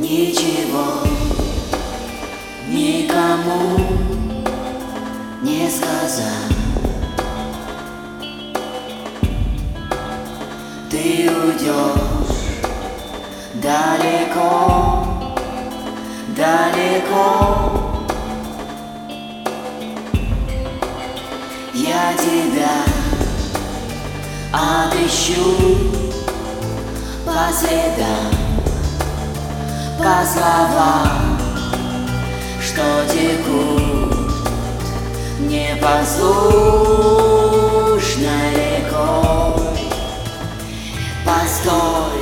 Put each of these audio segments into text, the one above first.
Ничего никому не сказать. Ты уйдешь далеко, далеко. Я тебя отыщу по следам, по словам, что текут непослушной рекой. Постой,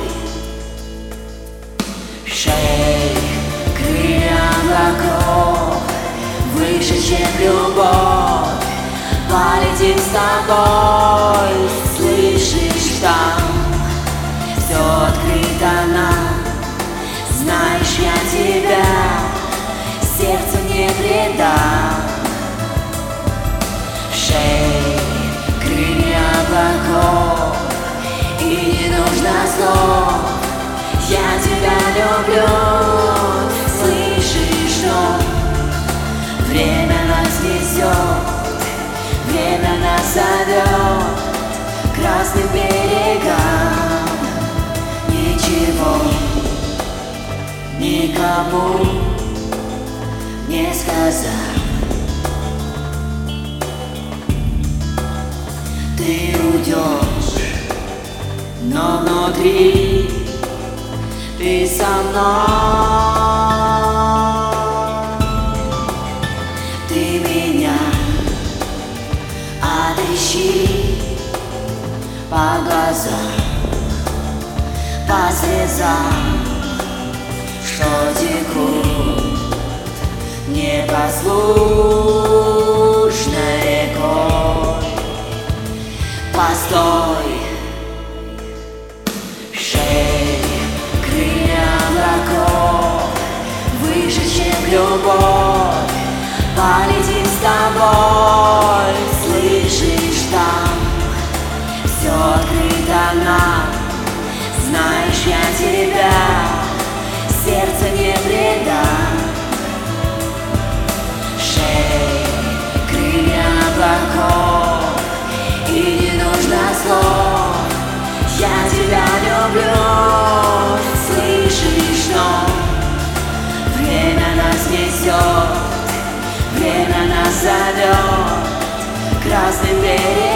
шей, крылья облаков, выше, чем любовь, полетим с тобой. Слышишь, там все открыто нам. Знаешь, я тебя сердцем не предам. Шей, крылья облаков, и не нужно слов. Я тебя люблю. Слышишь, что время нас несет, время нас зовет к красным берегам. Ничего никому не сказать. Ты уйдешь, но внутри ты со мной. Ты меня отыщи по глазам, по слезам, что текут непослушной рекой. Постой, шей, крылья облаков, выше, чем любовь, полетим с тобой. Слышишь, там все открыто нам. Знаешь, я тебя сердце не предам. Шей, крылья облаков, и не нужно слов. Я тебя люблю. Слышишь, что время нас несет, время нас зовет к красным берегам.